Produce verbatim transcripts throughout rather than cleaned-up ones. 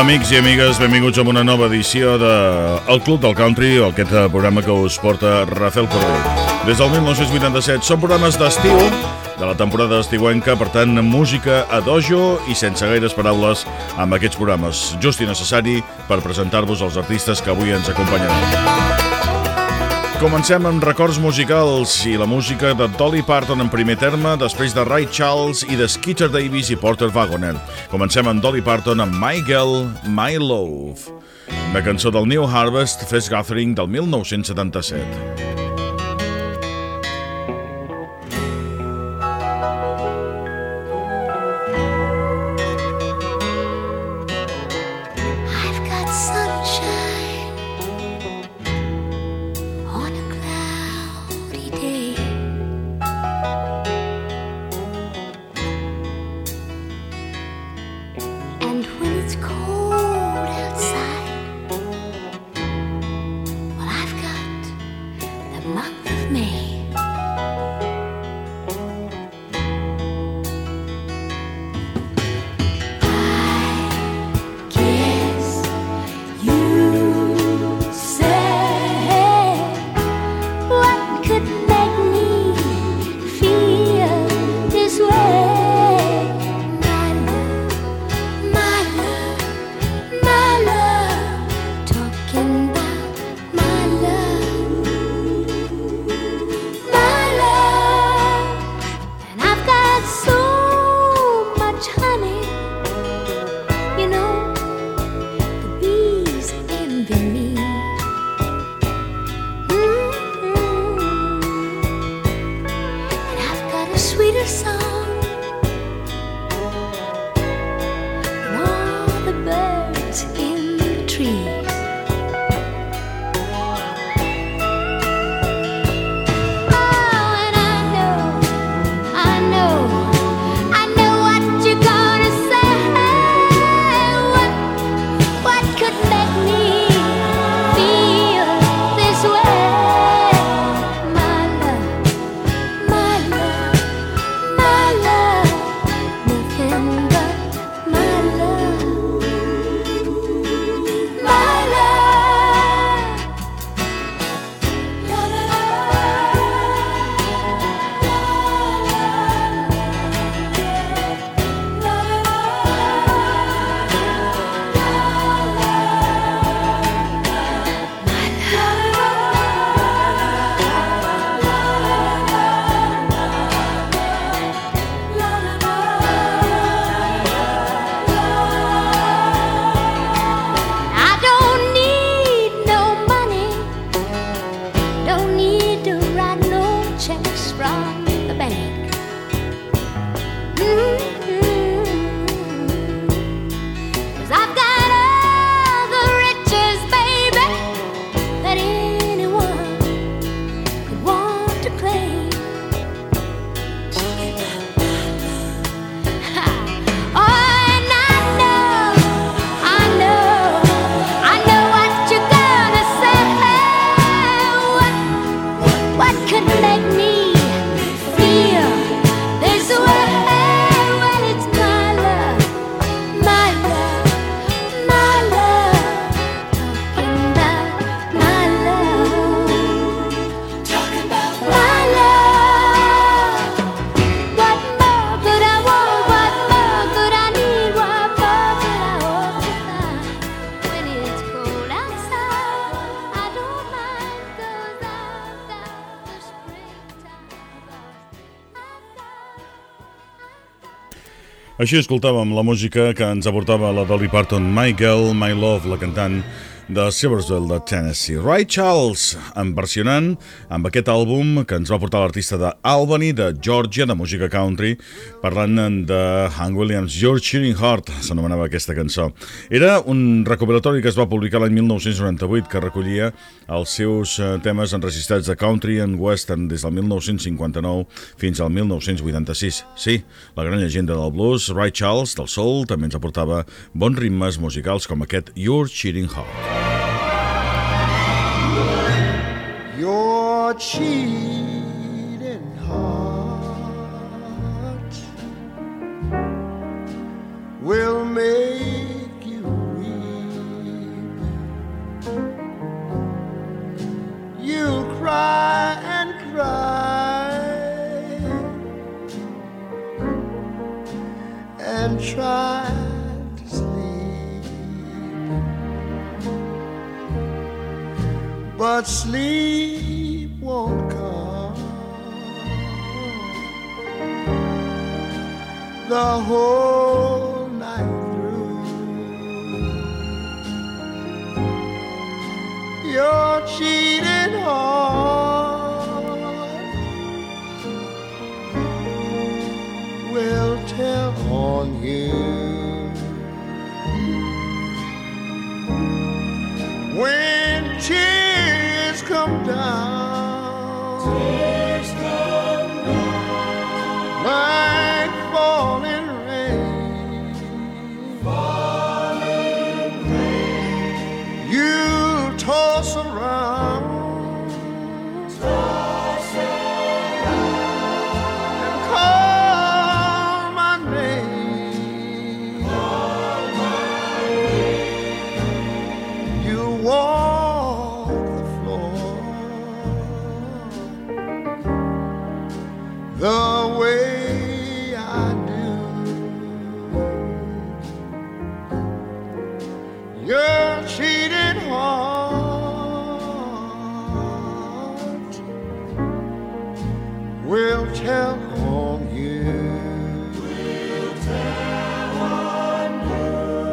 Amics i amigues, benvinguts a una nova edició de El Club del Country, aquest programa que us porta Rafael Corbell. Des del dinou vuitanta-set són programes d'estiu, de la temporada estiuenca, per tant, música a dojo i sense gaires paraules amb aquests programes. Just i necessari per presentar-vos els artistes que avui ens acompanyaran. Comencem amb records musicals i la música de Dolly Parton en primer terme, després de Ray Charles i de Skeeter Davis i Porter Wagoner. Comencem amb Dolly Parton amb My Girl, My Love, una cançó del New Harvest Fest Gathering del dinou setanta-set. Així escoltàvem la música que ens aportava la Dolly Parton, My Girl, My Love, la cantant de Silversville, de Tennessee. Ray Charles, en versionant amb aquest àlbum que ens va portar l'artista d'Albany, de Georgia, de música country, parlant de Hank Williams, Your Cheering Heart, s'anomenava aquesta cançó. Era un recopilatori que es va publicar l'any dinou noranta-vuit, que recollia els seus temes enregistrats de country and western des del dinou cinquanta-nou fins al dinou vuitanta-sis. Sí, la gran llegenda del blues, Ray Charles, del soul, també ens aportava bons ritmes musicals com aquest Your Cheering Heart. Your cheating heart will make you weep. and tried to sleep, but sleep won't come. The whole night through, your cheating heart will tell on you. When tears come down, tears come down like falling rain, falling rain. You toss around, toss around, and call my name, call my name. You walk the floor the way I do. Your cheating heart will tell on you. Will tell on you.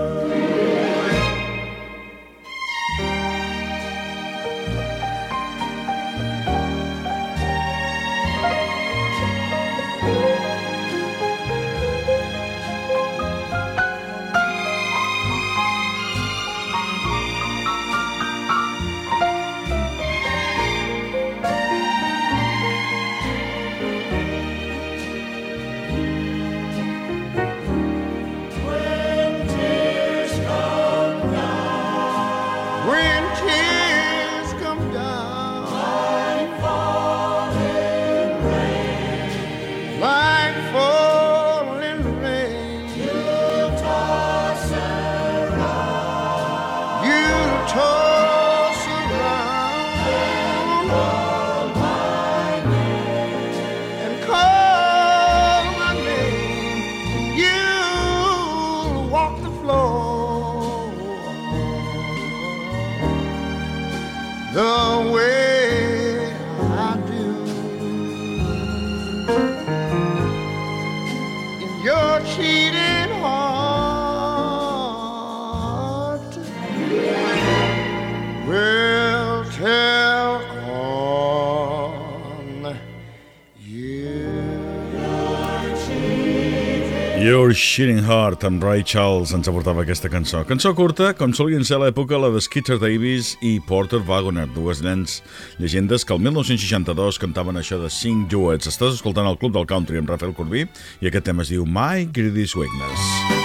When tears come down, when tears come down, like falling rain, like falling rain, you toss around, you toss around, call my name, and call my name. You walk the floor the way I do. In your cheating heart will tell on you. Your Cheating Heart, amb Ray Charles ens aportava aquesta cançó. Cançó curta, com solien ser a l'època la de Skeeter Davis i Porter Wagoner, dues nens llegendes que el mil nou-cents seixanta-dos cantaven això de Sing Duets. Estàs escoltant el Club del Country amb Rafael Corbí i aquest tema es diu My Greatest Weakness.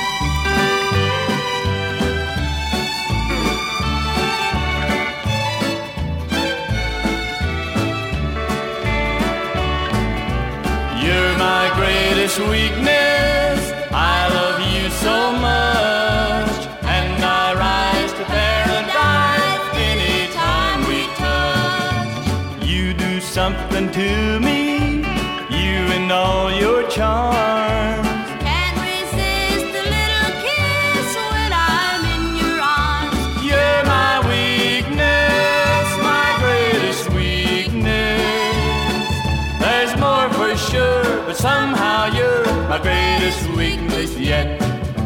You're my greatest weakness. I love you so much, and I rise to paradise anytime we touch. You do something to me, you and all your charms. Can't resist a little kiss when I'm in your arms. You're my weakness, my greatest weakness. There's more for sure, but somehow you're my greatest weakness yet.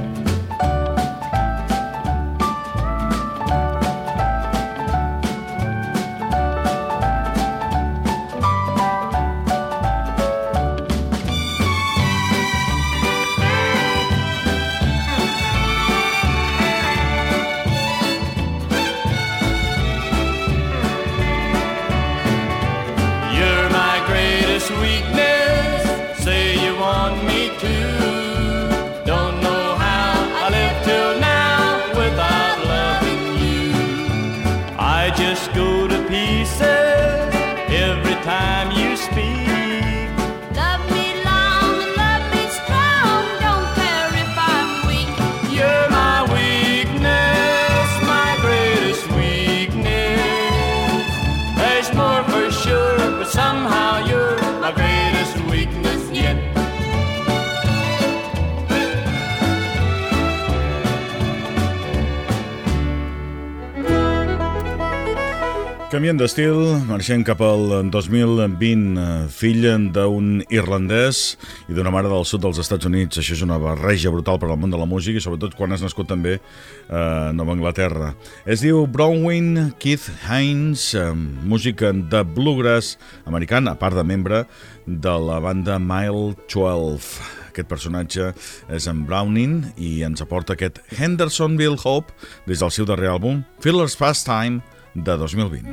You're my greatest weakness. Say you want me to. Don't know how I lived till now without loving you. I just go to pieces every time you speak. Love me long and love me strong. Don't care if I'm weak. You're my weakness, my greatest weakness. There's more for sure, but somehow you're my greatest weakness yet. Canviant d'estil, marxant cap al dos mil vint, fill d'un irlandès i d'una mare del sud dels Estats Units. Això és una barreja brutal per al món de la música i sobretot quan has nascut també a Nova Anglaterra. Es diu Bronwyn Keith Haynes, músic de bluegrass americana, a part de membre de la banda Mile dotze. Aquest personatge és en Browning i ens aporta aquest Hendersonville Hope des del seu darrer àlbum, Fiddler's Pastime, de dos mil vint.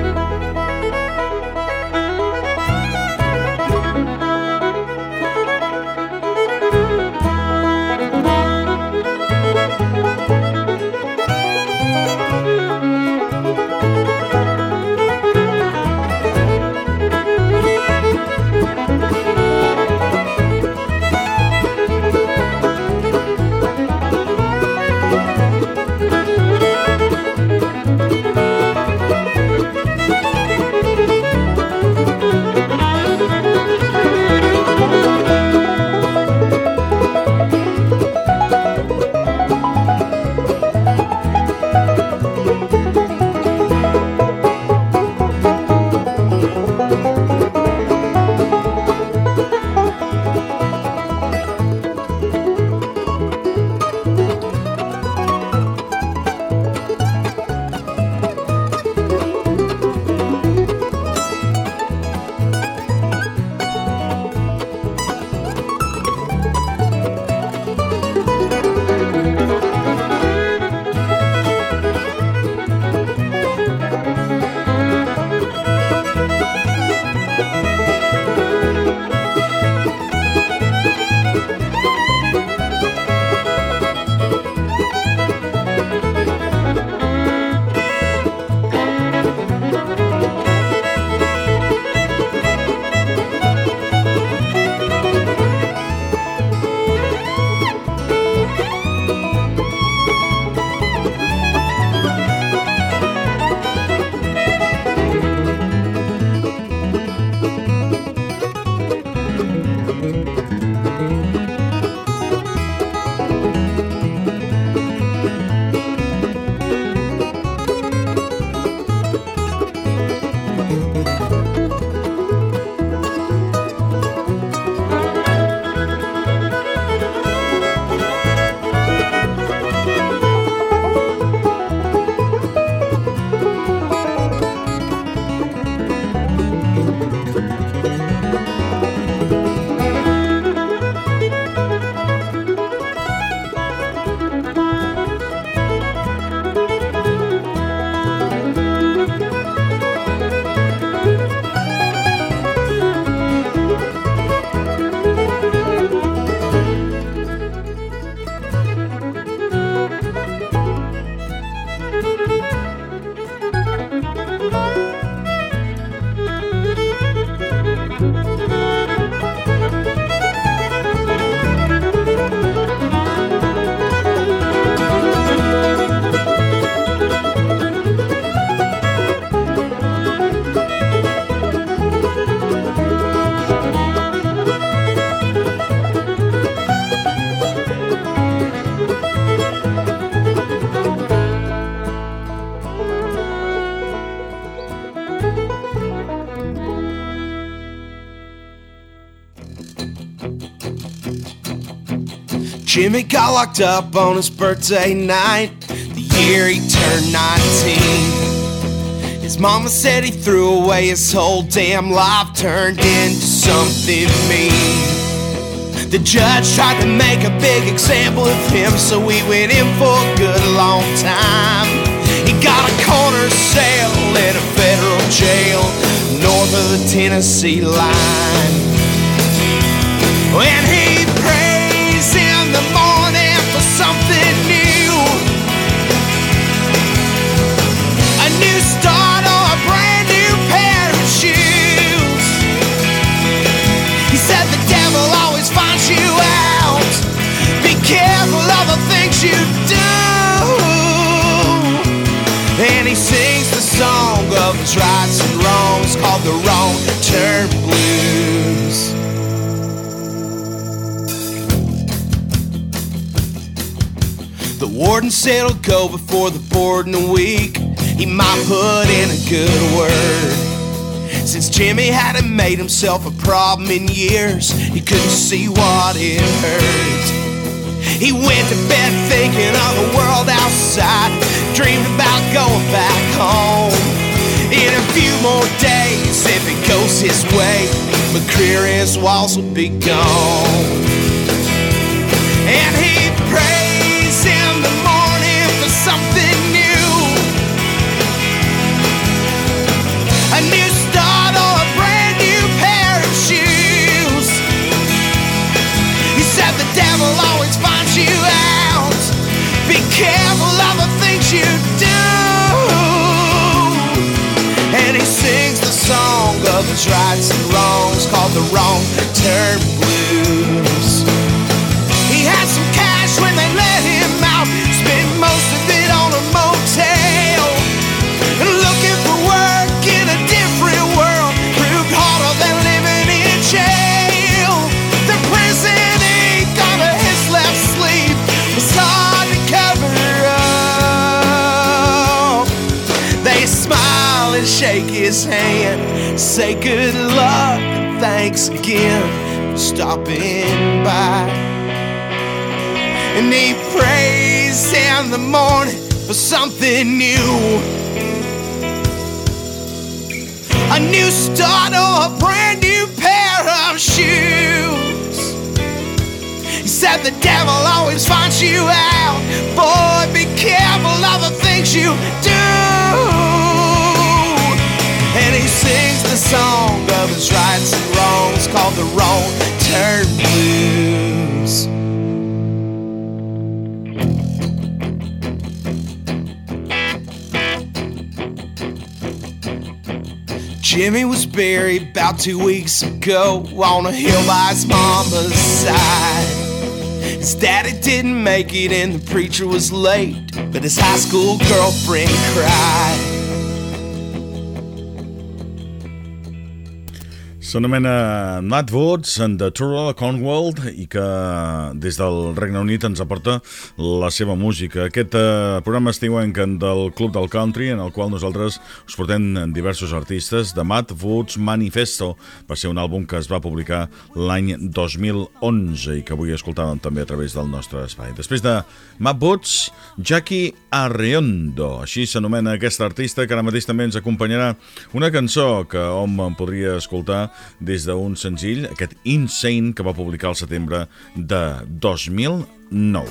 Jimmy got locked up on his birthday night, the year he turned nineteen. His mama said he threw away his whole damn life, turned into something mean. The judge tried to make a big example of him, so he went in for a good long time. He got a corner cell in a federal jail north of the Tennessee line. When he prays in the morning for something new, a new start or a brand new pair of shoes, he said the devil always finds you out. Be careful of the things you do. And he sings the song of his rights and wrongs, called the Wrong Turn Blues. The warden said he'll go before the board in a week. he might put in a good word. Since Jimmy hadn't made himself a problem in years, he couldn't see what it hurt. He went to bed thinking of the world outside, dreamed about going back home. In a few more days, if it goes his way, McCreary's walls will be gone. And he prays in the morning for something new, a new start or a brand new pair of shoes. He said the devil always finds you out, be careful of the things you do. And he sings the song of his rights and wrongs, called the Wrong Turn Blues. He had some cash when they let him out, spent most of it on a motel. And looking for work in a different world proved harder than living in jail. The prison ink on his left sleeve was hard to cover up. They smile and shake his hand, say good luck and thanks again for stopping by. And he prays in the morning for something new, a new start or a brand new pair of shoes. He said the devil always finds you out, boy, be careful of the things you do. And he sings the song of his rights and wrongs, called the Wrong Turn Blues. Jimmy was buried about two weeks ago on a hill by his mama's side. His daddy didn't make it and the preacher was late, but his high school girlfriend cried. S'anomena Matt Woods and the Tour of Cornwall i que des del Regne Unit ens aporta la seva música. Aquest eh, programa estiuenc del Club del Country, en el qual nosaltres us portem diversos artistes. The Matt Woods Manifesto va ser un àlbum que es va publicar l'any dos mil onze i que avui escoltàvem també a través del nostre espai. Després de Matt Woods, Jackie Arreondo, així s'anomena aquesta artista, que ara mateix també ens acompanyarà una cançó que hom podria escoltar des d'un senzill, aquest Insane, que va publicar al setembre de dos mil nou.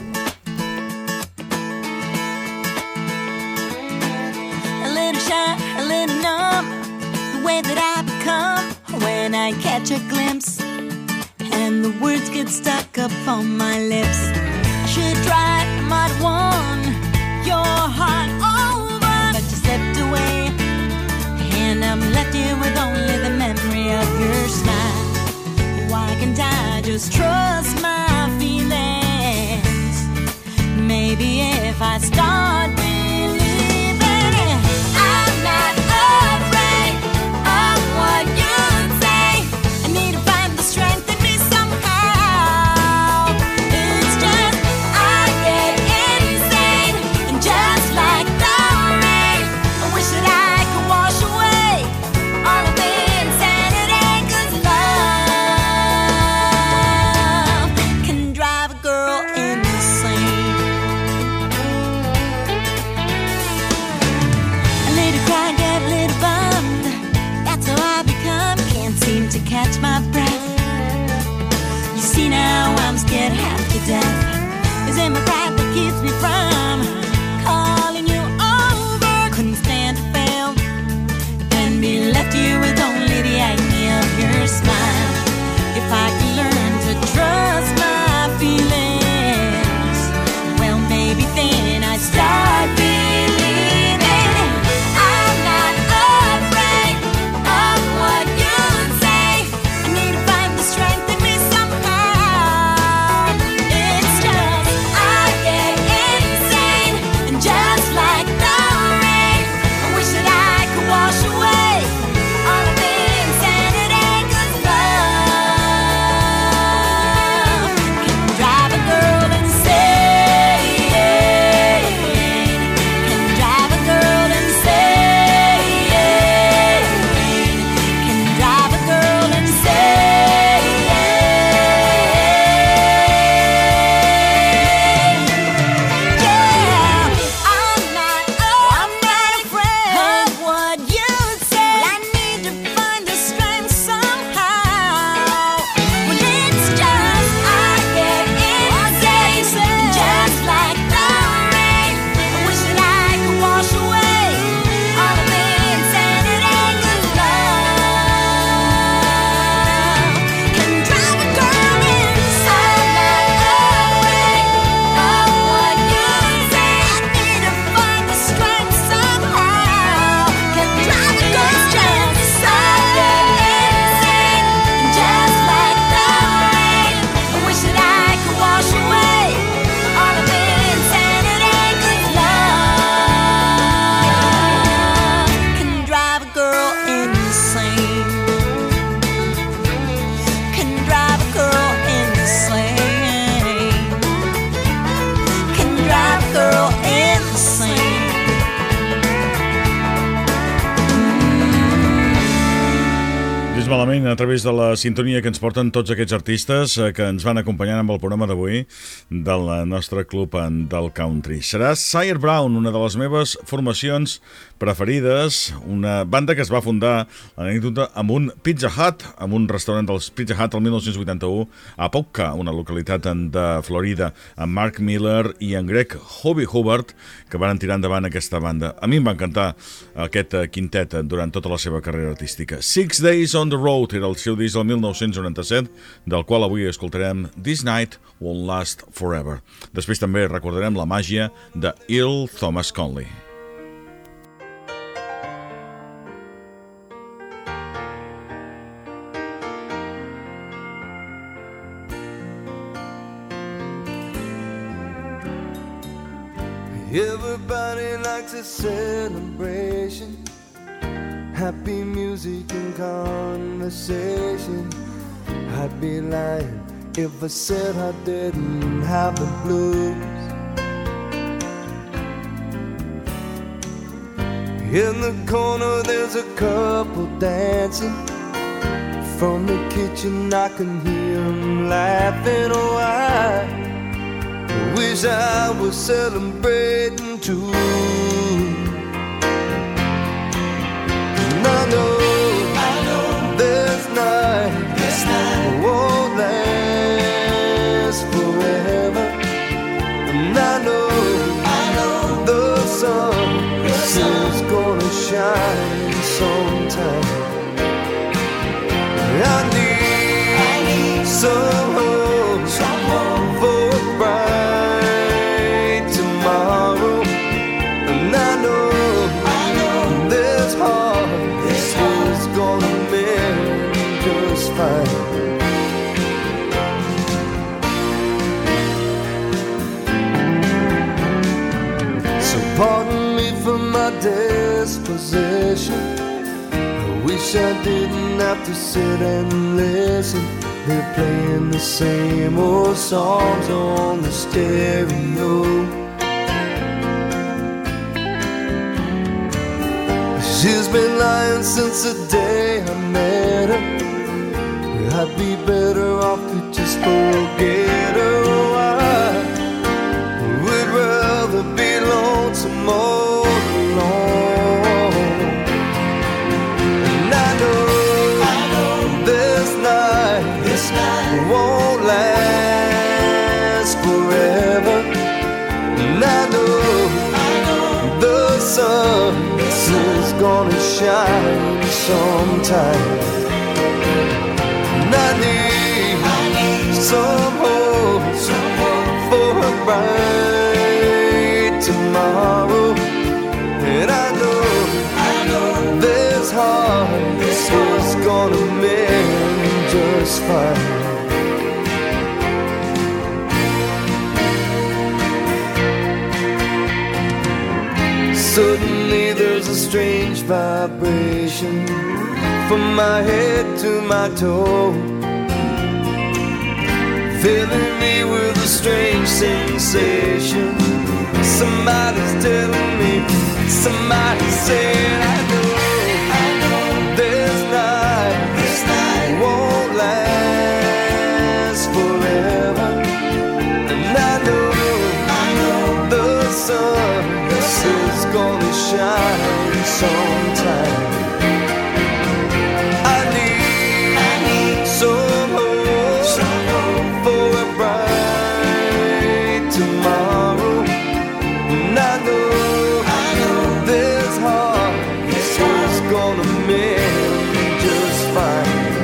A little shy, a little numb, the way that I become when I catch a glimpse and the words get stuck up on my lips. I should try, I might have won your heart over, but you slipped away and I'm left here with only the memory of your smile. Why can't I just trust my feelings? Maybe if I start believing, I'm not afraid of what you say. I need to find the strength in me somehow. It's just I get insane, and just like the rain, I wish that I could wash away all of the insanity, 'cause love can drive a girl insane. A little cry, get a little bummed, that's how I become. Can't seem to catch my breath. You see now I'm scared half to death. Is it my pride that keeps me from calling you over? Couldn't stand to fail and be left here with only the agony of your smile. If I could learn to trust my feelings, well, maybe then I'd start believing. I'm not afraid of what you say. I need to find the strength in me somehow. It's just I get insane, and just like malament a través de la sintonia que ens porten tots aquests artistes que ens van acompanyant amb el programa d'avui del nostre club del country. Serà Sire Brown, una de les meves formacions preferides, una banda que es va fundar, l'anècdota, amb un Pizza Hut, amb un restaurant dels Pizza Hut el mil nou-cents vuitanta-u a Apopka, una localitat de Florida, amb Mark Miller i en Greg Hobby Hubbard, que van tirar endavant aquesta banda. A mi em va encantar aquest quintet durant tota la seva carrera artística. Six Days on the Road era el seu disc del mil nou-cents noranta-set, del qual avui escoltarem This Night Won't Last Forever. Després també recordarem la màgia de Earl Thomas Conley. Everybody likes a celebration, happy music and conversation. I'd be lying if I said I didn't have the blues. In the corner there's a couple dancing. From the kitchen I can hear them laughing. Oh, I wish I was celebrating too. And I know, I know this night, this night won't last forever. And I know, I know the sun, the sun is gonna shine sometime. I need, I need some hope, some hope for a bright tomorrow. And I know, I know this heart, this heart is gonna mend just fine. So pardon me for my disposition. I wish I didn't have to sit and listen. They're playing the same old songs on the stereo. She's been lying since the day I met her. I'd be better off to just forget her. Oh, I would rather be lonesome all alone. And I know, I know this night, this night won't last forever. And I know, I know the sun is gonna shine sometime. And I need, I need some hope, some hope for a bright tomorrow. And I know, I know this heart, this is gonna mend just fine. Suddenly there's a strange vibration from my head to my toe, filling me with a strange sensation. Somebody's telling me, somebody's saying I know, I know this night, this night won't last forever. And I know, I know the sun is gonna shine sometime. I need, I need some hope, some hope for a bright tomorrow. And I know, I know this heart, this heart's gonna mend just fine.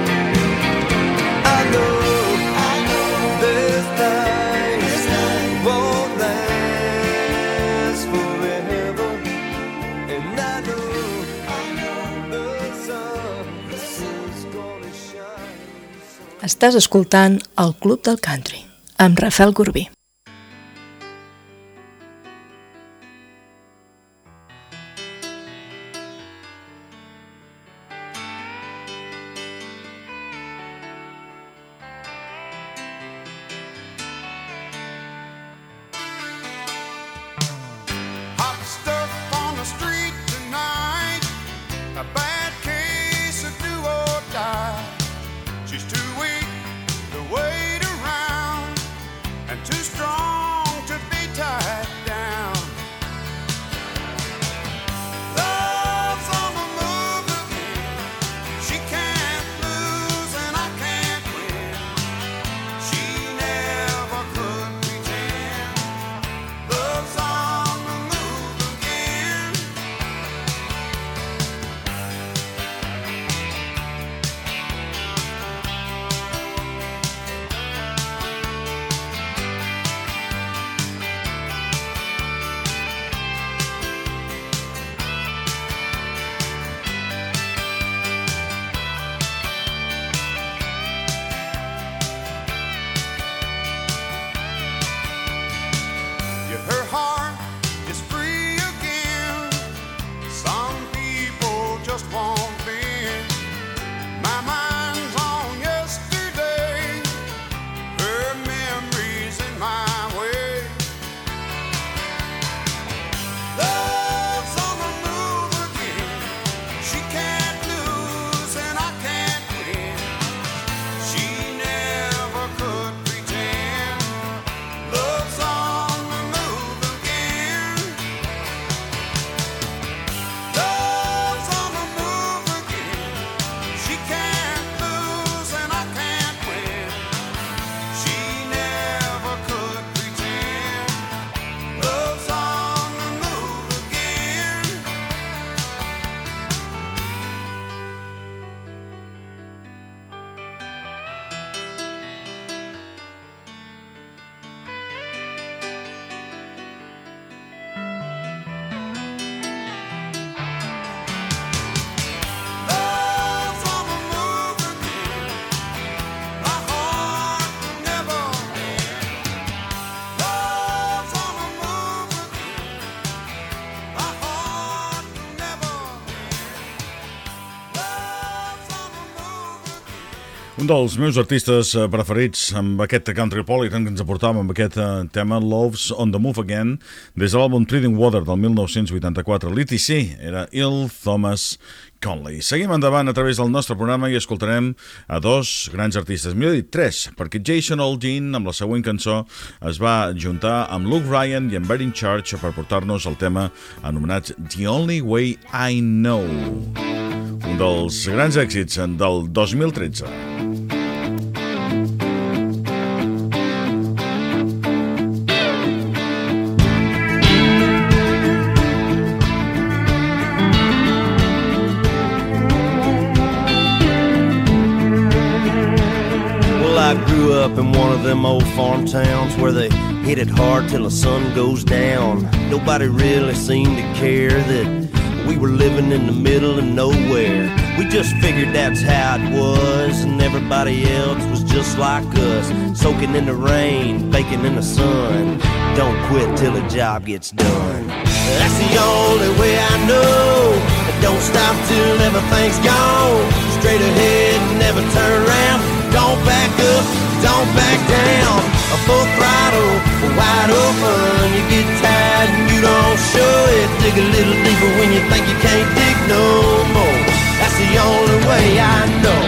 I know, I know this night, this night won't last forever. And I know, I know the sun is gonna shine. Estàs escoltant el Club del Country amb Rafael Corbí. Hot stuff on the street tonight, a bad case of do or die. too strong to be tied down. Love's on the move again. She can't lose and I can't win. She never could pretend. Love's on the move again. Yeah, her heart is free again. Some people just won't bend. My mind's on yesterday. Her memories in my way. Love's on the move again. She can't lose and I can't win. She never could pretend. Love's on the move again. Love's on the move again. She can't lose and I can't win. She never could pretend. Love's on the move again. Love's on the move again. My heart will never end. Love's on the move again. My heart will never end. Love's on the move again. Un dels meus artistes eh, preferits amb aquest Countrypolitan que ens aportava amb aquest eh, tema Love's on the Move Again des de l'àlbum Treading Water del mil nou-cents vuitanta-quatre. L'I T C era Earl Thomas Conley. Seguim endavant a través del nostre programa i escoltarem a dos grans artistes, millor dit tres, perquè Jason Aldean amb la següent cançó es va juntar amb Luke Bryan i amb Bearing Church per portar-nos el tema anomenat The Only Way I Know, un dels grans èxits del dos mil tretze. Well, I grew up in one of them old farm towns where they hit it hard till the sun goes down. Nobody really seemed to care that we were living in the middle of nowhere. We just figured that's how it was, and everybody else was just like us, soaking in the rain, baking in the sun. Don't quit till the job gets done. That's the only way I know. Don't stop till everything's gone. Straight ahead, never turn around. Don't back up, don't back down. A full throttle, wide open. You get tired and you don't show it. Dig a little deeper when you think you can't dig no more. That's the only way I know.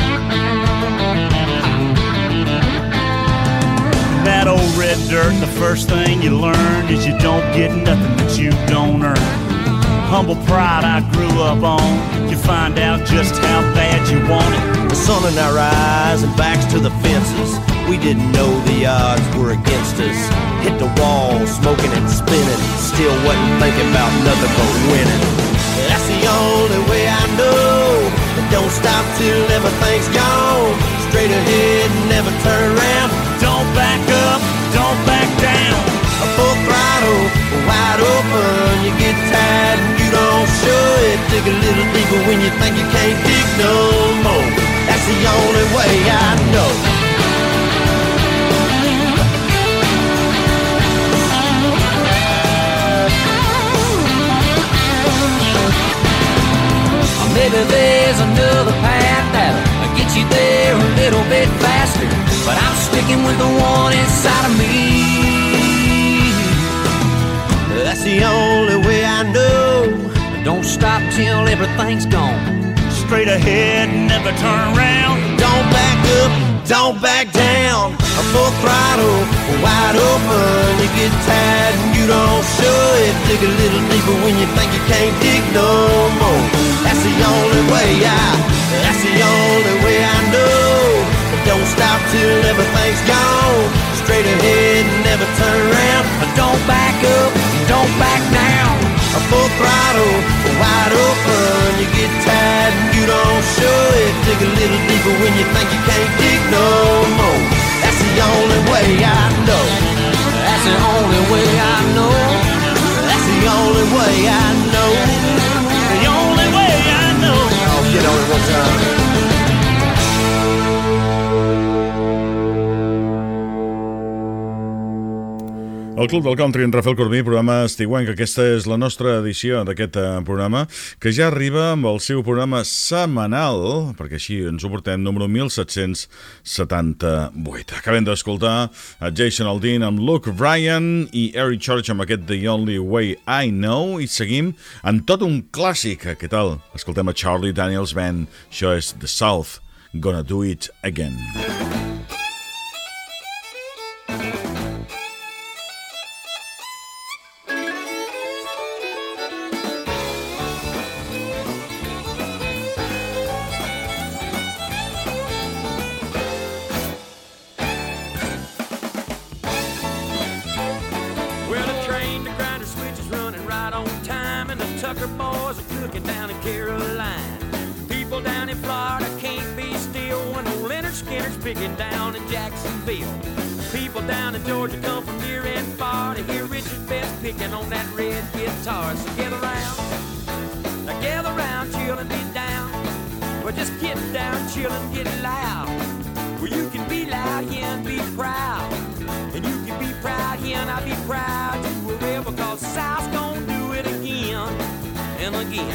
That old red dirt, the first thing you learn is you don't get nothing that you don't earn. Humble pride I grew up on. You find out just how bad you want it. The sun in our eyes and backs to the fences. We didn't know the odds were against us. Hit the wall, smoking and spinning. Still wasn't thinking about nothing but winning. That's the only way I know. Don't stop till everything's gone. Straight ahead, never turn around. Don't back up, don't back down. A full throttle, wide open. You get tired and you don't show it. Dig a little deeper when you think you can't dig no more. That's the only way I know. Maybe there's another path that'll get you there a little bit faster, but I'm sticking with the one inside of me. That's the only way I know. Don't stop till everything's gone. Straight ahead, never turn around. Don't back back up, don't back down. A full throttle, wide open. You get tired and you don't show it. Dig a little deeper when you think you can't dig no more. That's the only way I, that's the only way I know. Don't stop till everything's gone. Straight ahead and never turn around. Don't back up, don't back down. A full throttle, wide open. You get tired and you don't show it. Dig a little deeper when you think you can't dig no more. That's the only way I know. That's the only way I know. That's the only way I know. The only way I know. Oh, get on it one time. El Club del Country en Rafael Corbí, programa estiuenc. Aquesta és la nostra edició d'aquest programa, que ja arriba amb el seu programa setmanal, perquè així ens ho portem, número mil set-cents setanta-vuit. Acabem d'escoltar a Jason Aldean amb Luke Bryan i Eric Church amb aquest The Only Way I Know, i seguim en tot un clàssic. Què tal? Escoltem a Charlie Daniels Band. Això és The South, Gonna Do It Again. Picking down in Jacksonville. People down in Georgia come from near and far to hear Richard Best picking on that red guitar. So gather round, now gather round, chill and get down. Well, just get down, chill and get loud. Well, you can be loud here and be proud, and you can be proud here and I'll be proud too. Wherever, cause South's gonna do it again and again.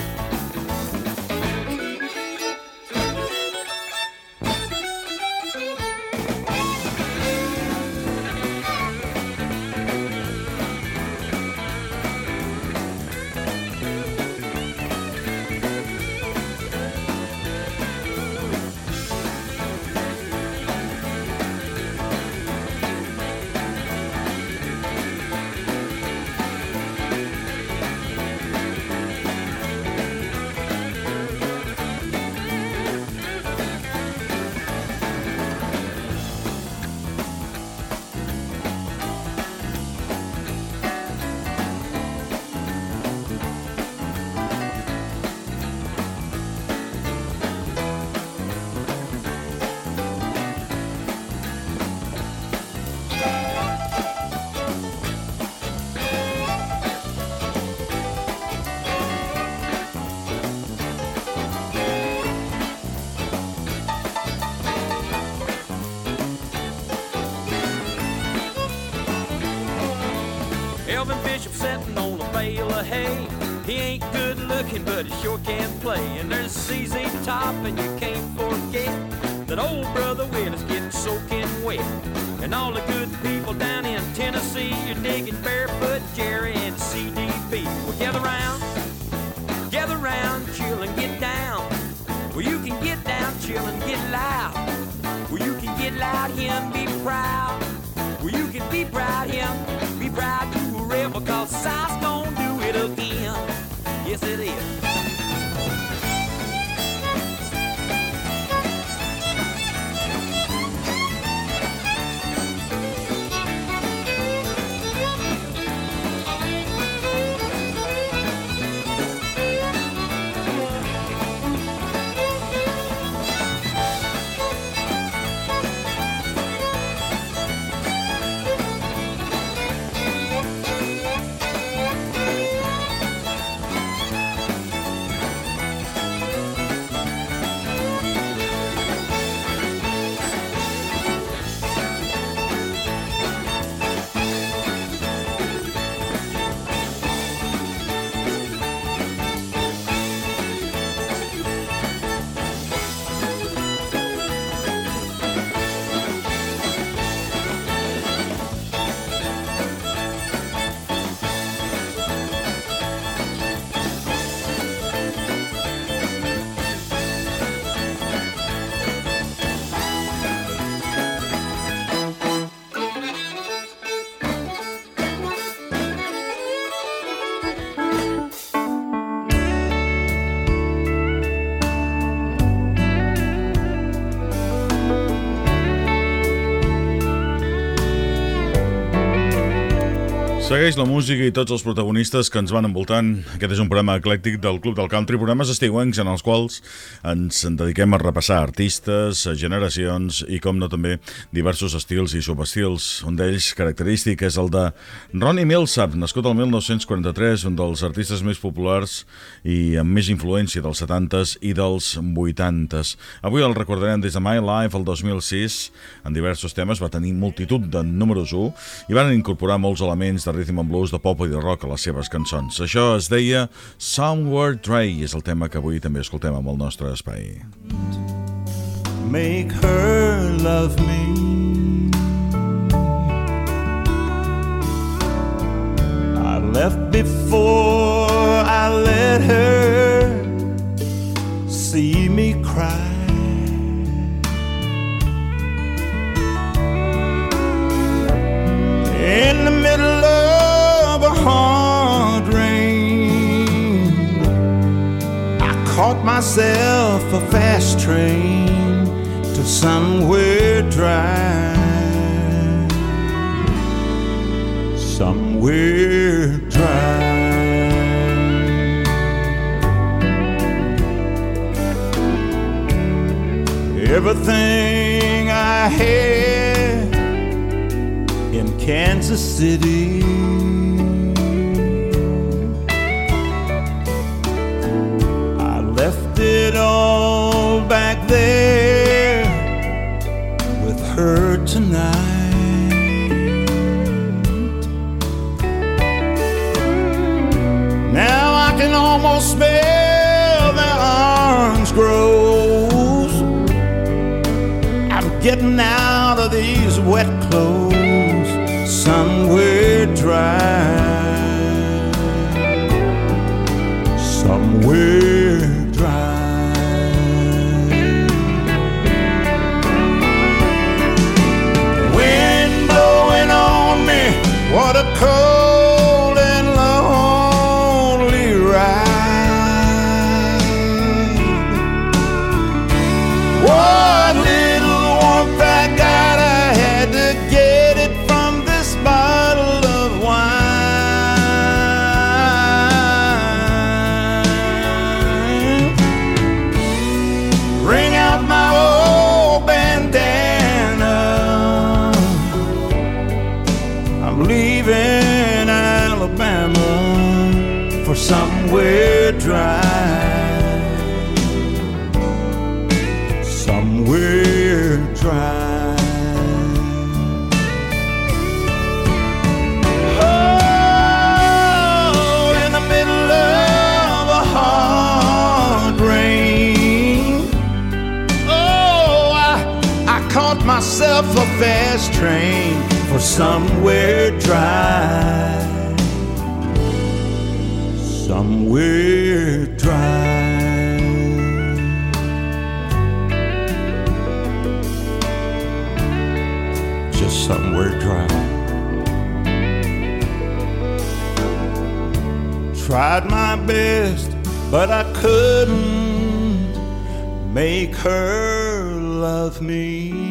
Elvin Bishop sitting on a bale of hay. He ain't good looking, but he sure can play. And there's C Z Top, and you can't forget that old brother Willis getting soaking wet. And all the good people down in Tennessee, you're digging Barefoot Jerry and C D P. Well, gather round, gather round, chill and get down. Well, you can get down, chill and get loud. Well, you can get loud here and be proud. Well, you can be proud here, be proud to forever, cause South's gonna do it again. Yes, it is. Segueix la música i tots els protagonistes que ens van envoltant. Aquest és un programa eclèctic del Club del Country, programes estiuencs en els quals ens dediquem a repassar artistes, generacions i, com no, també diversos estils i subestils. Un d'ells característic és el de Ronnie Milsap, nascut el mil nou-cents quaranta-tres, un dels artistes més populars i amb més influència dels setantes i dels vuitantes. Avui el recordarem des de My Life el dos mil sis. En diversos temes va tenir multitud de números u i van incorporar molts elements de rhythm and blues, de pop i de rock a les seves cançons. Això es deia Somewhere Dry i és el tema que avui també escoltem amb el nostre espai. Make her love me. I left before I let her see me cry. In the middle of a hard rain, I caught myself a fast train to somewhere dry. Somewhere dry. Everything I had in Kansas City, I left it all back there with her tonight. Now I can almost smell their orange groves. I'm getting out of these wet clothes. Somewhere dry, somewhere dry. Wind blowing on me, what a cold and lonely ride. What little warmth I got, I had to get it from this bottle of wine. Bring out my old bandana, I'm leaving Alabama for somewhere dry. Somewhere dry. Myself a fast train for somewhere dry. Somewhere dry. Just somewhere dry. Tried my best, but I couldn't make her love me.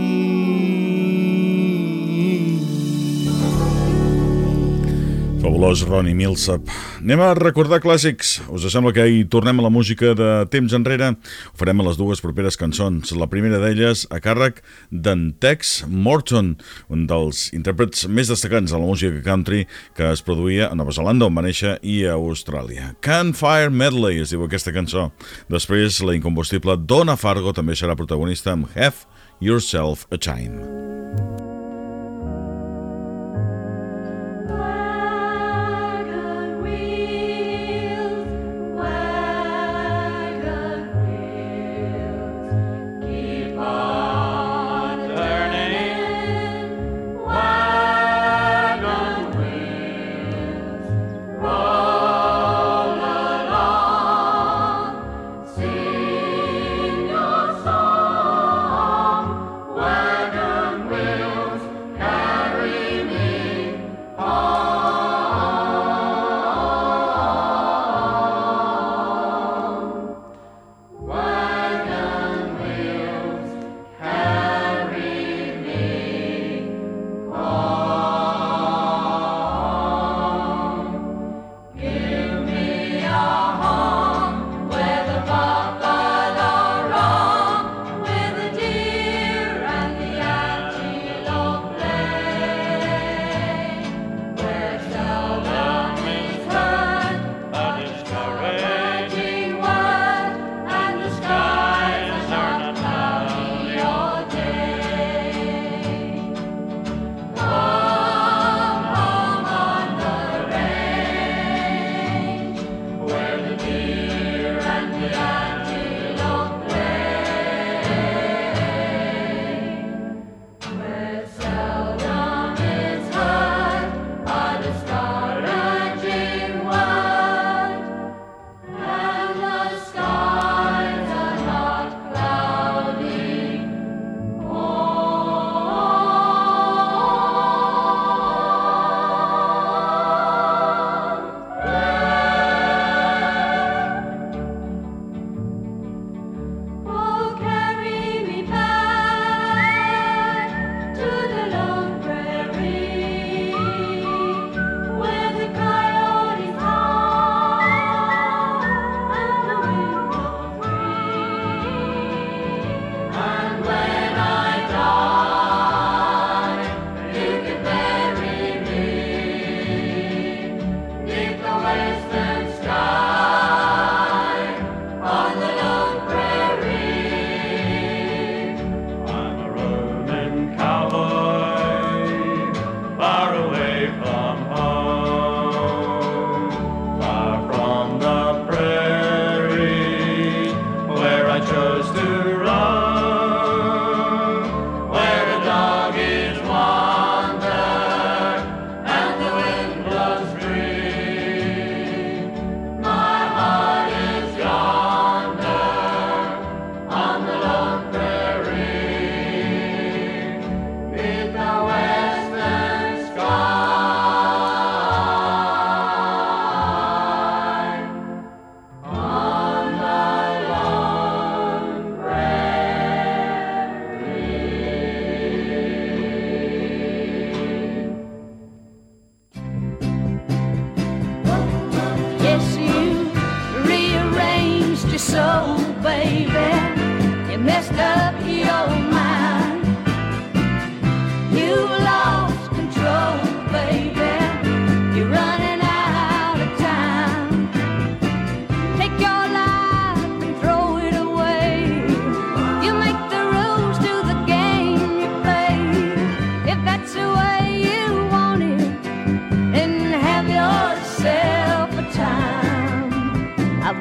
Fabulós Ronnie Milsap. Anem a recordar clàssics. Us sembla que hi tornem a la música de temps enrere? Ho farem a les dues properes cançons. La primera d'elles a càrrec d'en Tex Morton, un dels intèrprets més destacats de la música country que es produïa a Nova Zelanda, on va néixer, i a Austràlia. Campfire Medley es diu aquesta cançó. Després, la incombustible Donna Fargo també serà protagonista amb Have Yourself a Time. Wagon wheel.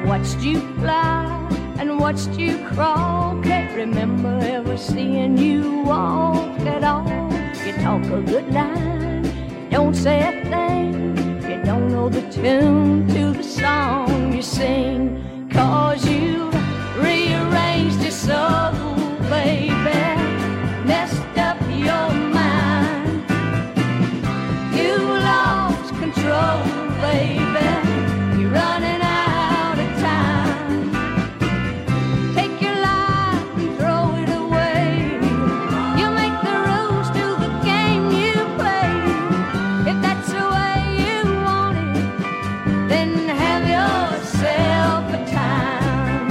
watched you fly and watched you crawl. Can't remember ever seeing you walk at all. You talk a good line, don't say a thing. You don't know the tune to the song you sing. 'Cause you rearranged your soul, baby, messed up your mind. You lost control, baby, you're running out of time. Take your life and throw it away. You make the rules to the game you play. If that's the way you want it, then have yourself a time.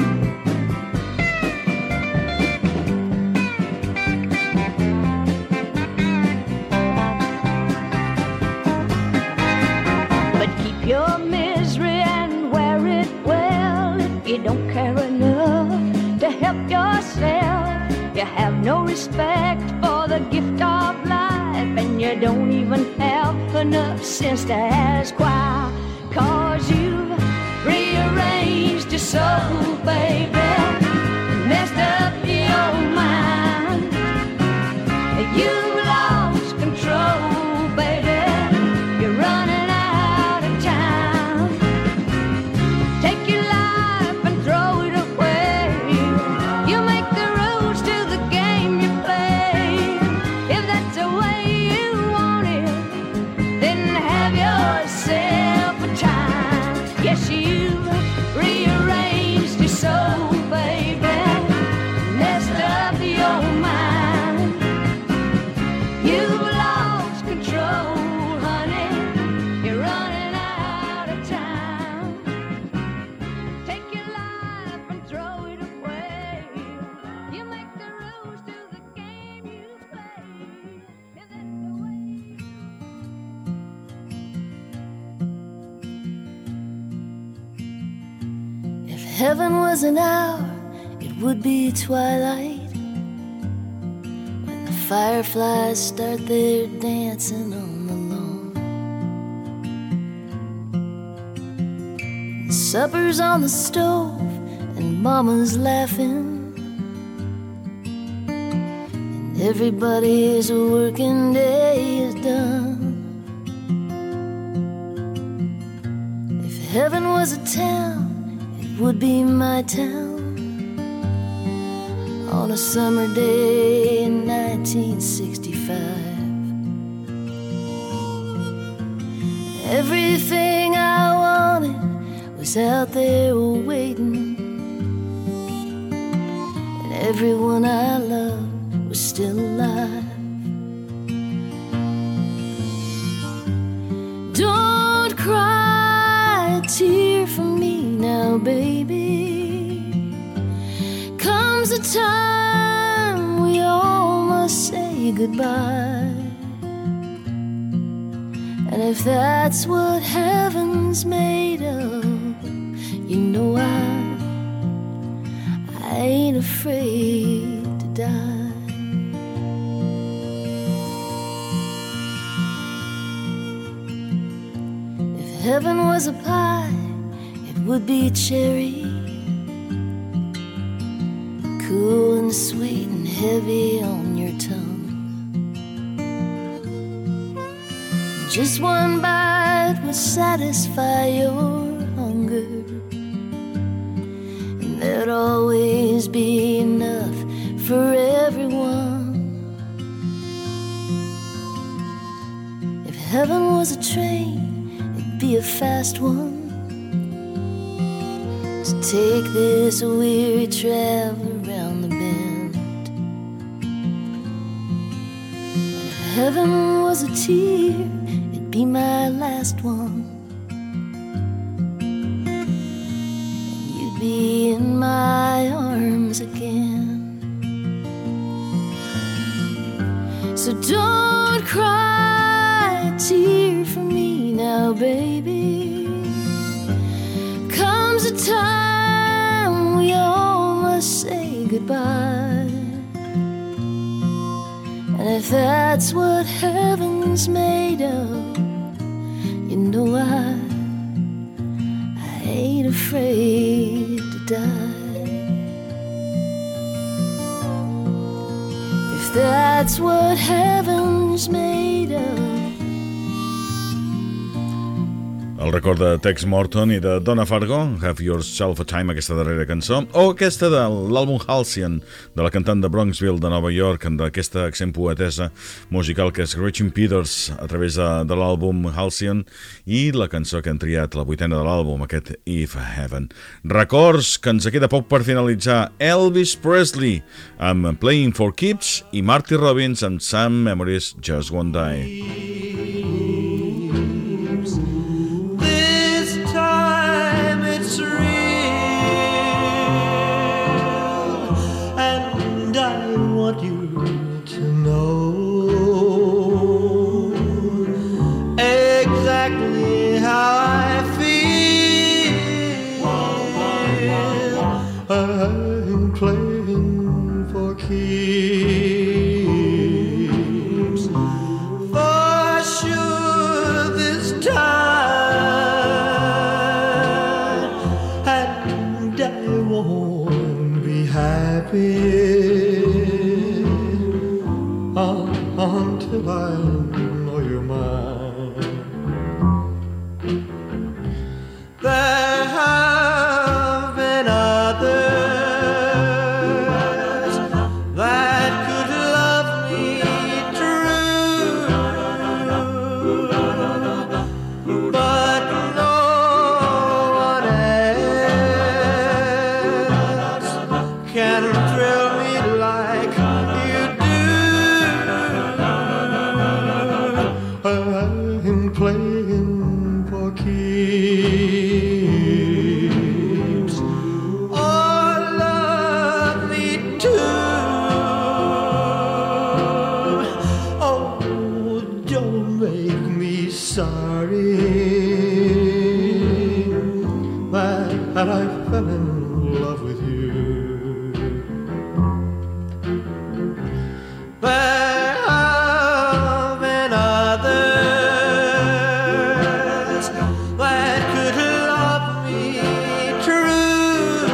But keep your misery and wear it well. If you don't care enough to help yourself, you have no respect for the gift of life, and you don't even have enough sense to ask why. 'Cause you've rearranged your soul, baby, messed up your mind. You've lost control, baby, you're running out of time. Take your life and throw it away. You make the rules to the game you play. If that's the way you want it, then have yourself a time. Yes, you've rearranged your soul, baby, messed up your mind. You've lost control, honey, you're running out of time. Take your life and throw it away. You make the rules to the game you play. If that's the way. If heaven was an hour, it would be twilight, when the fireflies start their dancing on the lawn. Supper's on the stove and mama's laughing, and everybody's working day is done. If heaven was a town, it would be my town, on a summer day in nineteen sixty-five. Everything I wanted was out there waiting, and everyone I loved was still alive. Don't cry a tear for me now, baby. Comes a time we all must say goodbye, and if that's what heaven's made of, you know I, I ain't afraid to die. If heaven was a pie, it would be cherry, cool and sweet and heavy on your tongue. Just one bite would satisfy your hunger, and there'd always be enough for everyone. If heaven was a train, it'd be a fast one, to take this weary travel around the bend. And if heaven was a tear, it'd be my last one, and you'd be in my arms again. So don't cry a tear for me now, baby. Comes a time we all must say goodbye, and if that's what heaven's made of, you know I, I ain't afraid afraid to die. If that's what heaven's made of. El record de Tex Morton i de Donna Fargo, Have Yourself a Time, aquesta darrera cançó, o aquesta de l'àlbum Halcyon, de la cantant de Bronxville, de Nova York, d'aquesta accent poetesa musical que és Gretchen Peters, a través de, de l'àlbum Halcyon, i la cançó que han triat, la vuitena de l'àlbum, aquest If Heaven. Records que ens queda poc per finalitzar. Elvis Presley amb Playing for Keeps i Marty Robbins amb Some Memories Just Won't Die. Until I know you're mine. There have been others that could love me true, but no one else can thrill me like you do. I'm playing for keeps. Oh, love me too. Oh, don't make me sorry that I fell in love with you. There have been others that could love me true,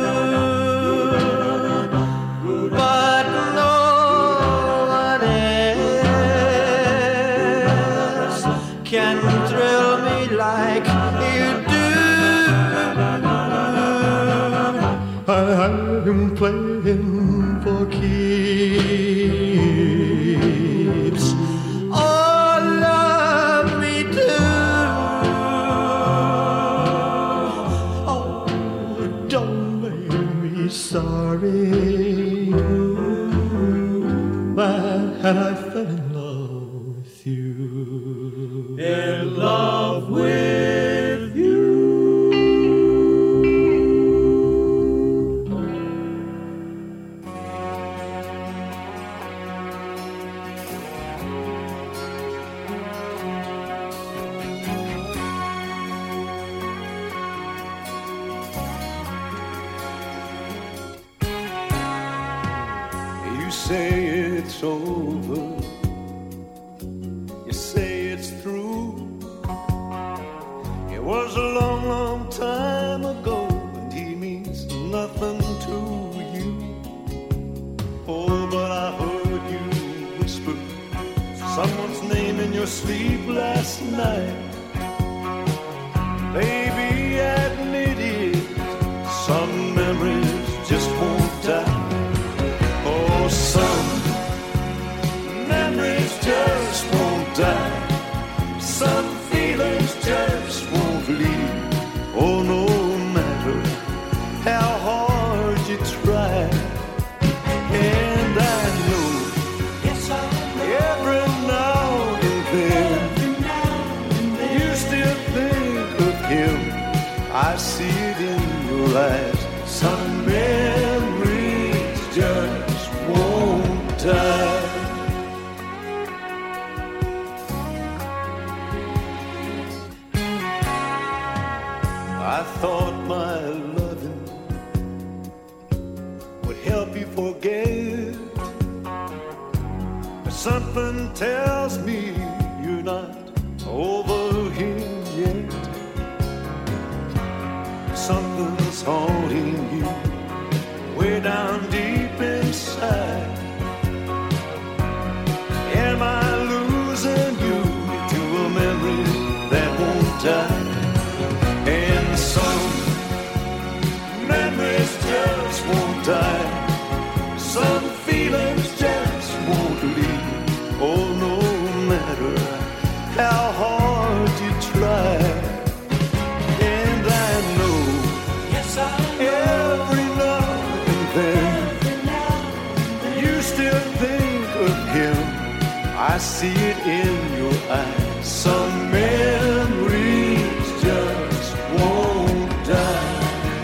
but no one else can thrill me like you do. I'm playing for keeps. Oh, love me too. Oh, don't make me sorry that I fell in love with you. In love with you. You say it's over, you say it's through. It was a long, long time ago, and he means nothing to you. Oh, but I heard you whisper someone's name in your sleep last night. Baby, admit it, some memories just won't die. Oh, some memories just won't die. Some feelings just won't leave. Oh, no matter how hard you try. And I know, yes, I know. Every now and then you still think of him. I see it in your eyes. Some memories just won't die. I thought my loving would help you forget, but something tells me you're not over him yet. Something see it in your eyes. Some memories just won't die.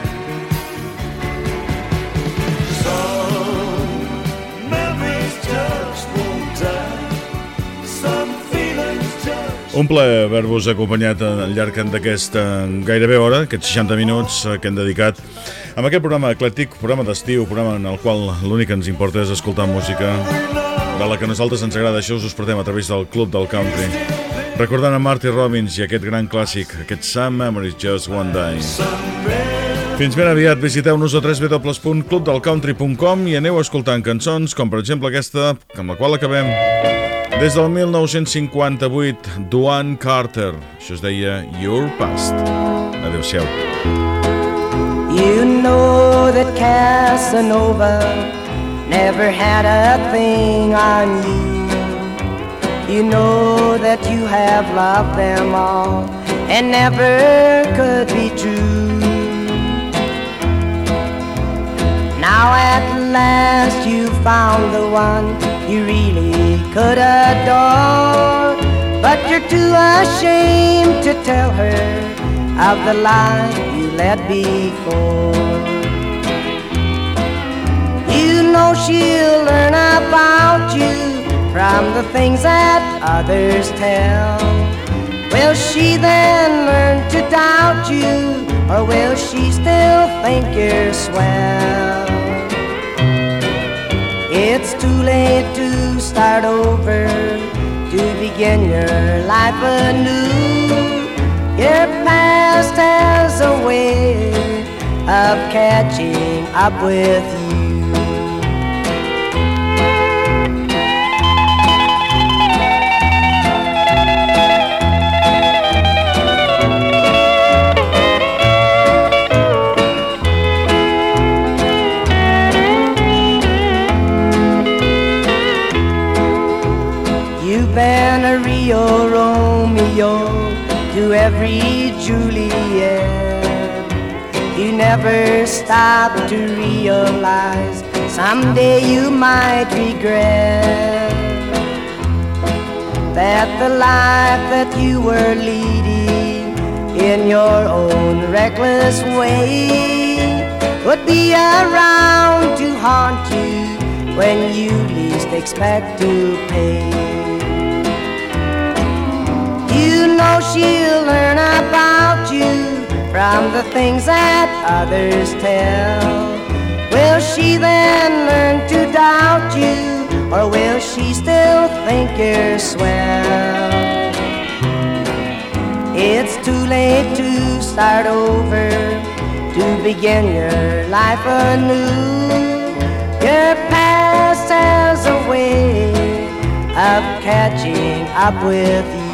Some memories just won't die. Some feelings just... Un plaer haver-vos acompanyat al llarg d'aquesta gairebé hora, aquests seixanta minuts que hem dedicat amb aquest programa eclèctic, programa d'estiu, programa en el qual l'únic que ens importa és escoltar música de la que a nosaltres ens agrada. Això us portem a través del Club del Country, recordant a Marty Robbins i aquest gran clàssic, aquest Some Memories Just One Day. Fins ben aviat, visiteu-nos a w w w punt club del country punt com i aneu escoltant cançons com per exemple aquesta, amb la qual acabem, des del mil nou-cents cinquanta-vuit, Duane Carter. Això es deia Your Past. Adéu-siau. You know that Casanova never had a thing on you. You know that you have loved them all and never could be true. Now at last you found the one you really could adore, but you're too ashamed to tell her of the life you led before. You know she'll learn about you from the things that others tell. Will she then learn to doubt you, or will she still think you're swell? It's too late to start over, to begin your life anew. Your past has a way of catching up with you. You've been a Rio Romeo to every Juliet. You never stop to realize someday you might regret that the life that you were leading in your own reckless way would be around to haunt you when you least expect to pay. You know she'll learn about you from the things that others tell. Will she then learn to doubt you, or will she still think you're swell? It's too late to start over, to begin your life anew. Your past has a way of catching up with you.